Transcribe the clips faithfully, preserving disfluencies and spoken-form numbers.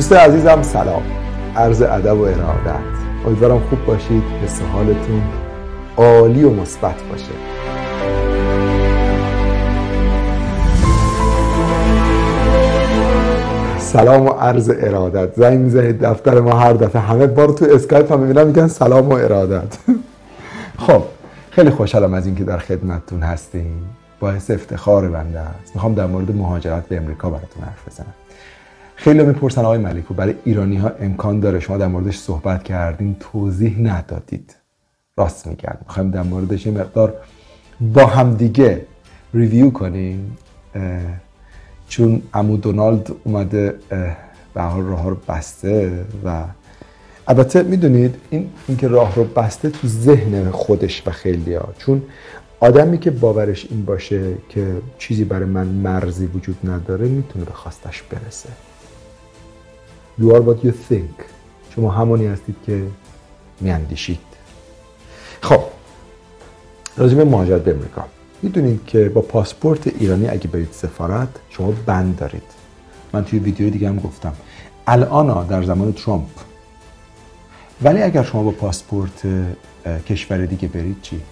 دوستان عزیزم سلام، عرض ادب و ارادت. امیدوارم خوب باشید، حس حالتون عالی و مثبت باشه. سلام و عرض ارادت. زنگ میزنید دفتر ما هر دفعه همه بار تو اسکایپ هم میبینم میگن سلام و ارادت. خب خیلی خوشحالم از اینکه در خدمتتون هستیم. باعث افتخار بنده است. میخوام در مورد مهاجرت به امریکا براتون حرف بزنم. خیلی میپرسن آقای ملیکو برای ایرانی ها امکان داره شما در موردش صحبت کردین توضیح ندادید؟ راست میگن. میخوایم در موردش یه مقدار با هم دیگه ریویو کنیم، چون عمو دونالد اومده به حال راه رو بسته و البته میدونید این اینکه راه رو بسته تو ذهن خودش و خیلیا، چون آدمی که باورش این باشه که چیزی برای من مرزی وجود نداره میتونه به خواستش برسه. You are what you think. شما همونی هستید که میاندیشید. خب راجع به مهاجرت به امریکا، میدونید که با پاسپورت ایرانی اگه برید سفارت شما بند دارید. من توی ویدیو دیگه هم گفتم الان در زمان ترامپ، ولی اگر شما با پاسپورت کشور دیگه برید چی؟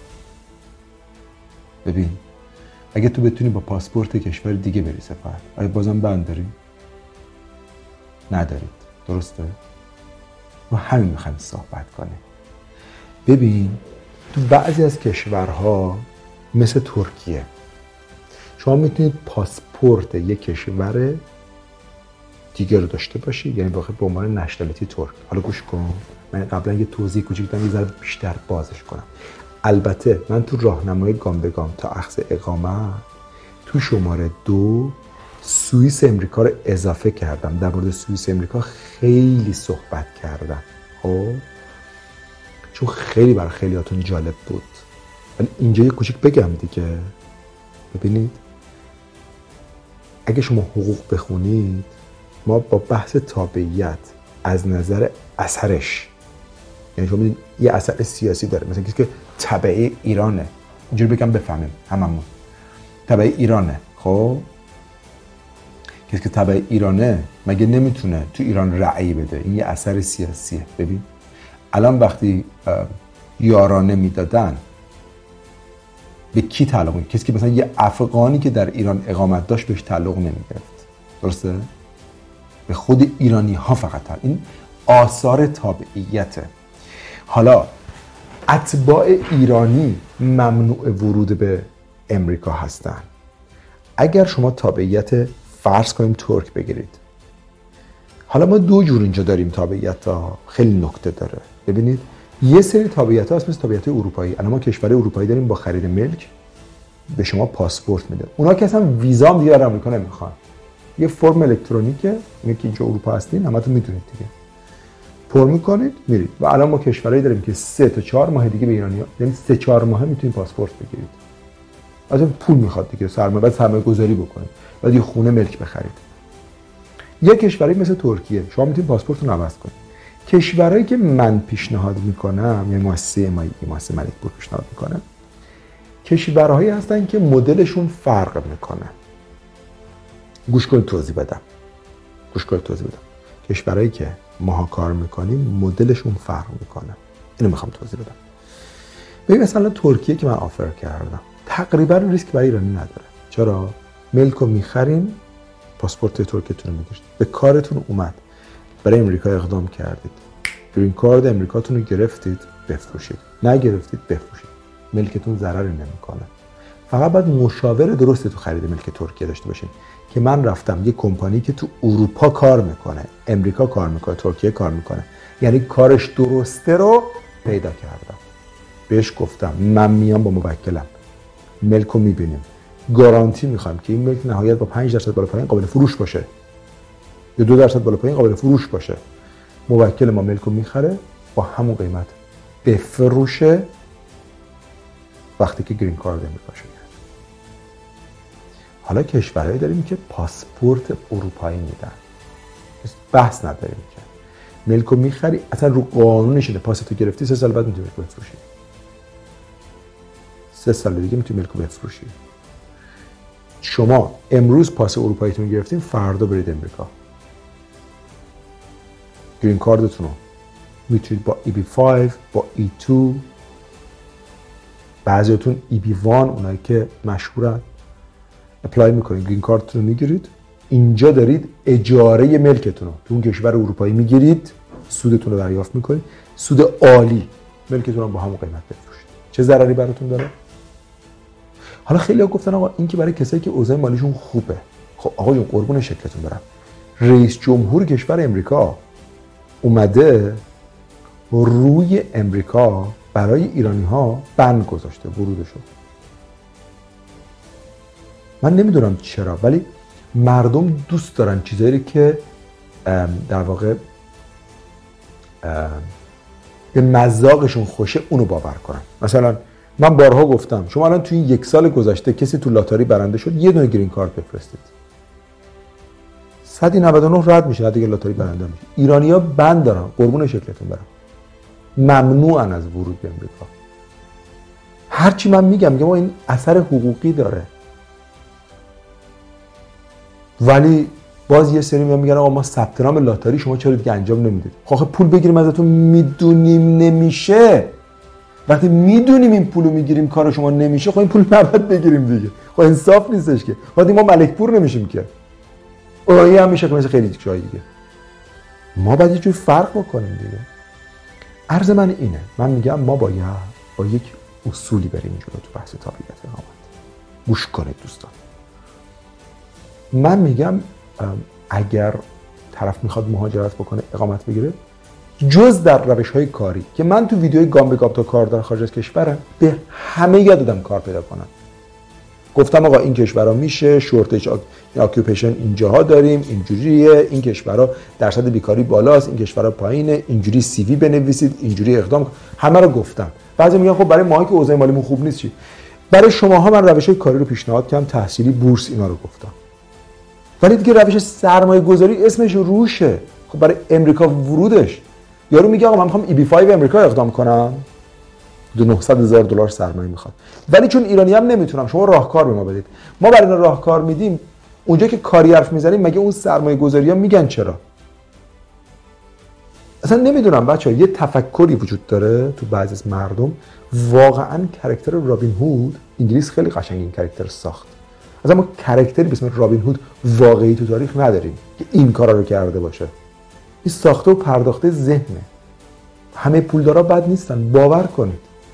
ببین اگه تو بتونی با پاسپورت کشور دیگه بری سفارت، آیا بازم بند داری؟ ندارید، درسته؟ ما همین میخوایم صحبت کنیم. ببین تو بعضی از کشورها مثل ترکیه شما میتونید پاسپورت یک کشور دیگه رو داشته باشی، یعنی واقعا به عنوان نشنالیتی ترک. حالا گوش کن، من قبلا یه توضیح کوچیک دادم، یه ذره بیشتر بازش کنم. البته من تو راهنمای گام به گام تا اخذ اقامت تو شماره دو سوئیس امریکا رو اضافه کردم. در مورد سوئیس امریکا خیلی صحبت کردم، خب چون خیلی برای خیلیاتون جالب بود. ولی اینجا یه کوچیک بگم دیگه. ببینید اگه شما حقوق بخونید، ما با بحث تابعیت از نظر اثرش، یعنی شما میدونید یه اثر سیاسی داره، مثلا کسی که تبعی ایرانه، اینجوری بگم بفهمیم هممون، تبعی ایرانه، خب کسی که تبع ایرانه مگه نمیتونه تو ایران رأی بده؟ این یه اثر سیاسیه. ببین الان وقتی یارانه میدادن به کی تعلق میگرفت؟ کسی که مثلا یه افغانی که در ایران اقامت داشت بهش تعلق نمیگرفت، درسته؟ به خود ایرانی ها فقط تعلق. این آثار تابعیته. حالا اتباع ایرانی ممنوع ورود به امریکا هستن. اگر شما تابعیت فرض کنیم ترک بگیرید، حالا ما دو جور اینجا داریم تابعیت ها، خیلی نکته داره. ببینید یه سری تابعیت ها هست مثل تابعیت اروپایی. الان ما کشور اروپایی داریم با خرید ملک به شما پاسپورت میده. اونا که اصلا ویزا هم دیگه در آمریکا نمیخوان، یه فرم الکترونیکه، میگه که اینجا اروپا هستین همتون میدونید دیگه، پر میکنید میرید. و الان ما کشورایی داریم که سه تا چهار ماه دیگه به ایرانی‌ها، یعنی سه چهار ماه میتونید پاسپورت بگیرید. از اون پول میخواد دیگه، سرمایه بعد سرمایه گذاری بکنید، بعد یه خونه ملک بخرید. یه کشوری مثل ترکیه شما میتونید پاسپورت رو عوض کنید. کشورهایی که من پیشنهاد میکنم، یعنی مؤسسه ما مؤسسه ملک‌پور پیشنهاد میکنه، کشورهایی هستن که مدلشون فرق میکنه. گوش کن توضیح بدم. گوش کن توضیح بدم. کشورهایی که ماها کار میکنیم مدلشون فرق میکنه. اینو میخوام توضیح بدم. ببین مثلا ترکیه که من آفر کردم تقریبا ریسک برای ایرانی نداره. چرا؟ ملک رو میخرین، پاسپورت ترکیتون رو میگیرید، به کارتون اومد، برای امریکا اقدام کردید، گرین کارت امریکاتون رو گرفتید، بفروشید، نگرفتید بفروشید، ملکتون ضرری نمیکنه. فقط باید مشاور درستی تو خرید ملک ترکیه داشته باشین که من رفتم یه کمپانی که تو اروپا کار میکنه، امریکا کار میکنه، ترکیه کار میکنه، یعنی کارش درسته رو پیدا کردم. بهش گفتم من میام با موکلم، ملک رو میبینیم، گارانتی میخوام که این ملک نهایت با پنج درصد بالا پایین قابل فروش باشه یا دو درصد بالا پایین قابل فروش باشه. موکل ما ملک رو میخره با همون قیمت بفروشه وقتی که گرین کارت امریکا شده. حالا کشورهایی داریم که پاسپورت اروپایی میدن، بحث نداریم که ملک رو میخری، اصلا رو قانونش اینه پاستو گرفتی سه سال بعد میتونی ملک بفروشی، سه سال دیگه میتونی ملک بفروشی. شما امروز پاس اروپاییتون گرفتین، فردا برید امریکا. گرین کاردتون رو میتونید با ای بی پنج، با ای دو، بعضیاتون ای بی یک، اونایی که مشهورن، اپلای میکنید، گرین کارتتون رو میگیرید. اینجا دارید اجاره ملکتون رو تو اون کشور اروپایی میگیرید، سودتون رو دریافت میکنید، سود عالی، ملکتون رو با همون قیمت بفروشید. چه ضرری براتون داره؟ حالا خیلی‌ها گفتن آقا این که برای کسایی که اوضاع مالیشون خوبه. خب آقا جون قربون شکلتون برم، رئیس جمهور کشور امریکا اومده روی امریکا برای ایرانی ها بند گذاشته ورودشو. من نمیدونم چرا، ولی مردم دوست دارن چیزایی که در واقع به مذاقشون خوشه اونو باور کنن. مثلا من بارها گفتم شما الان توی یک سال گذشته کسی تو لاتاری برنده شد یه دونه گرین کارت بفرستید، صد و نود و نه رد میشه، دیگه لاتاری برنده میشه. ایرانی‌ها بند دارن، قربون شکلتون برم، ممنوعن از ورود به امریکا. هرچی من میگم میگم این اثر حقوقی داره، ولی باز یه سری میگن آقا ما ثبت نام لاتاری شما چرا دیگه انجام نمیدید؟ خب پول بگیریم ازتون، میدونیم نمیشه. وقتی میدونیم این پولو میگیریم کار شما نمیشه، خب این پول نباید بگیریم دیگه. خب انصاف نیستش که. وقتی ما ملک پور نمیشیم که. اونایی هم میشه که مثل خیلی جای دیگه. ما باید یه جور فرق بکنیم دیگه. عرض من اینه، من میگم ما باید با یک اصولی بریم جلو تو بحث تابعیت اقامت. گوش کنید دوستان. من میگم اگر طرف میخواد مهاجرت بکنه، اقامت بگیره، جز در روش‌های کاری که من تو ویدیوی گام به گام تا کار در خارج از کشورم به همه یاد دادم کار پیدا کنن. گفتم آقا این کشورها میشه، شورتج اکیوپیشن اینجاها داریم، اینجوریه، این کشورها درصد بیکاری بالاست، این کشورها پایینه، اینجوری سی وی بنویسید، اینجوری اقدام، همه رو گفتم. بعضی میگن خب برای ما که اوضاع مالیمون خوب نیست چی؟ برای شماها من روش‌های کاری رو پیشنهاد کردم، تحصیلی، بورس، اینا رو گفتم. ولی دیگه روش سرمایه گذاری اسمش روشه. خب برای امریکا ورودش یارو میگه آقا من میخوام ای بی پنج امریکا اقدام کنم، دو نهصد هزار دلار سرمایه میخواد، ولی چون ایرانی هم نمیتونم شما راهکار به ما بدید، ما برای اینا راهکار میدیم. اونجا که کاری حرف میزنیم مگه اون سرمایه گذاری ها میگن چرا؟ اصلا نمیدونم بچه‌ها، یه تفکری وجود داره تو بعضی از مردم. واقعا کاراکتر رابین هود، انگلیس خیلی قشنگ این کاراکتر ساخت. اصلا ما کاراکتری به اسم رابین هود واقعی تو تاریخ نداریم که این کارا رو کرده باشه. این ساخته و پرداخته ذهنه. همه پولدارا بد نیستن، باور کنید.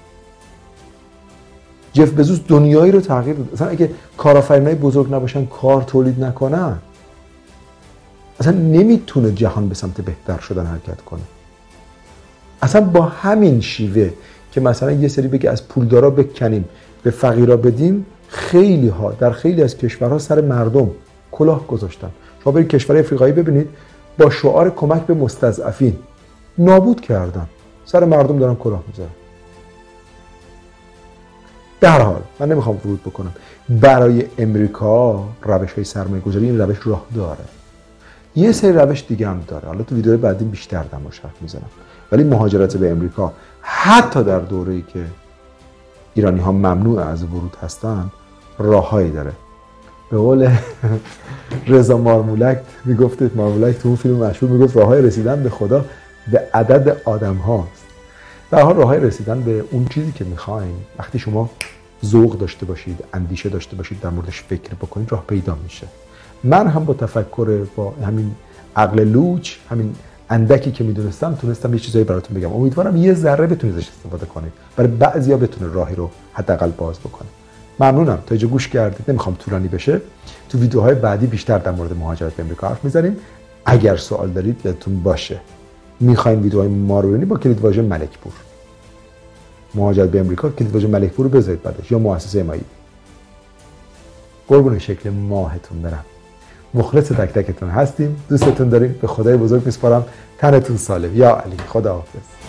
جف بزوس دنیایی رو تغییر داد. اصلا اگه کارآفرینای بزرگ نباشن، کار تولید نکنن، اصلا نمیتونه جهان به سمت بهتر شدن حرکت کنه. اصلا با همین شیوه که مثلا یه سری بگه از پولدارا بکنیم به فقیرا بدیم، خیلی ها در خیلی از کشورها سر مردم کلاه گذاشتن. شما برید کشور افریقایی ببینید، با شعار کمک به مستضعفین نابود کردن، سر مردم دارن کلاه میذارن. در حال من نمیخوام ورود بکنم. برای امریکا روش های سرمایه گذاری این روش راه داره، یه سری روش دیگه هم داره، حالا تو ویدیو بعدی بیشتر در موردش حرف میزنم. ولی مهاجرت به امریکا حتی در دوره‌ای که ایرانی ها ممنوع از ورود هستن راههایی داره. به قول رضا مارمولک میگفت، مارمولک تو اون فیلم مشهور میگفت راههای رسیدن به خدا به عدد آدم هاست. در حال راههای رسیدن به اون چیزی که میخواین وقتی شما ذوق داشته باشید، اندیشه داشته باشید، در موردش فکر بکنید، راه پیدا میشه. من هم با تفکر، با همین عقل لوچ، همین اندکی که میدونستم، تونستم یه چیزایی براتون بگم. امیدوارم یه ذره بتونید ازش استفاده کنید، برای بعضیا بتونه راهی رو حداقل باز بکنه. ممنونم تا اینجا گوش کردید. نمیخوام طولانی بشه، تو ویدیوهای بعدی بیشتر در مورد مهاجرت به امریکا حرف میزنیم. اگر سوال دارید یادتون باشه میخواین ویدیوهای ما رو ببینید با کلید واژه ملک پور، مهاجرت به امریکا، کلید واژه ملک پور رو بذارید بعدش، یا مؤسسه مایی. قربون شکل ماهتون برم. مخلص تک تکتون هستیم، دوستتون داریم، به خدای بزرگ میسپارم. تنتون سالم. یا علی، خداحافظ.